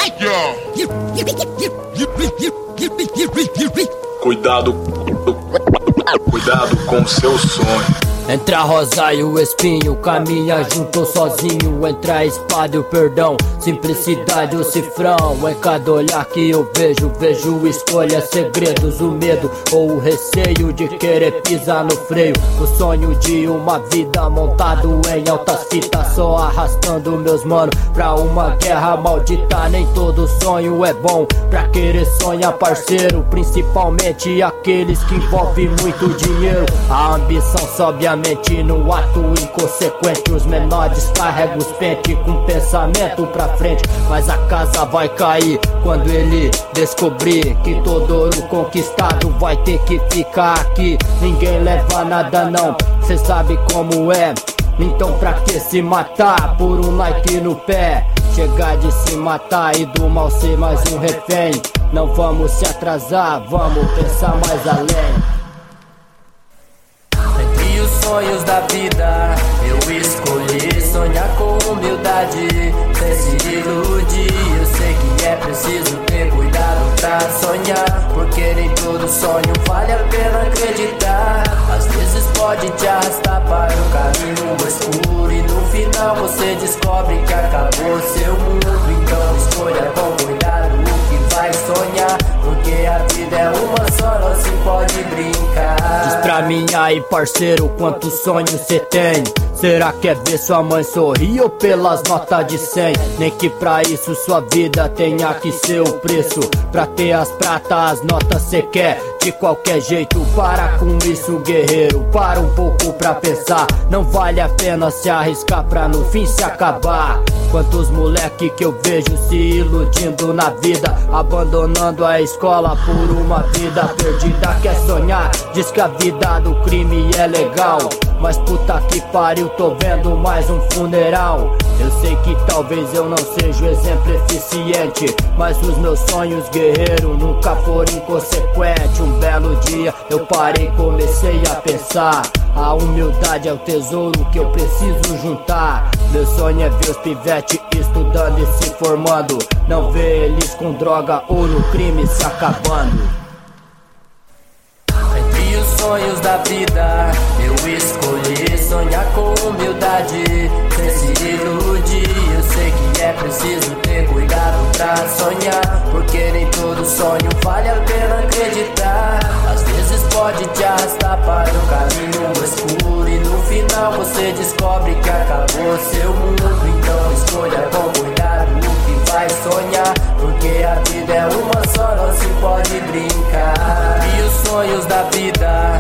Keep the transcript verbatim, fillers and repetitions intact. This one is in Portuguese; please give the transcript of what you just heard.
Cuidado, cuidado com seu sonho. Entre a rosa e o espinho, caminha junto ou sozinho. Entre a espada e o perdão, simplicidade o cifrão. Em cada olhar que eu vejo, vejo escolhas, segredos, o medo ou o receio de querer pisar no freio. O sonho de uma vida montado em altas fitas, só arrastando meus manos pra uma guerra maldita. Nem todo sonho é bom pra querer sonhar, parceiro, principalmente aqueles que envolvem muito dinheiro. A ambição sobe a mente no ato inconsequente. Os menores carregam os pentes com pensamento pra frente, mas a casa vai cair quando ele descobrir que todo ouro conquistado vai ter que ficar aqui. Ninguém leva nada não, cê sabe como é. Então pra que se matar por um Nike no pé? Chegar de se matar e do mal ser mais um refém. Não vamos se atrasar, vamos pensar mais além. Entre os sonhos da vida, eu escolhi sonhar com humildade, sem se iludir. Eu sei que é preciso ter cuidado pra sonhar, porque nem todo sonho vale a pena acreditar. Às vezes pode te arrastar para um caminho escuro e no final você descobre que acabou seu mundo. Então escolha com cuidado o que vai sonhar, porque a vida é uma só, não se pode brincar. Diz pra mim aí, parceiro, quantos sonhos cê tem? Será que é ver sua mãe sorrir ou pelas notas de cem? Nem que pra isso sua vida tenha que ser o preço. Pra ter as pratas, as notas cê quer de qualquer jeito. Para com isso, guerreiro, para um pouco pra pensar. Não vale a pena se arriscar pra no fim se acabar. Quantos moleque que eu vejo se iludindo na vida, abandonando a escola por uma vida perdida. Quer sonhar, diz que a vida do crime é legal, mas puta que pariu, tô vendo mais um funeral. Eu sei que talvez eu não seja o exemplo eficiente, mas os meus sonhos, guerreiro, nunca foram inconsequentes. Um belo dia eu parei e comecei a pensar, a humildade é o tesouro que eu preciso juntar. Meu sonho é ver os pivetes estudando e se formando, não ver eles com droga ou no crime se acabando. Entre os sonhos da vida, eu escolhi sonhar com humildade, sem se iludir. Eu sei que é preciso ter cuidado pra sonhar, porque nem todo sonho vale a pena acreditar. Às vezes pode te arrastar para um caminho escuro e no final você descobre que acabou seu mundo. Então escolha com cuidado o que vai sonhar, porque a vida é uma só, não se pode brincar. E os sonhos da vida,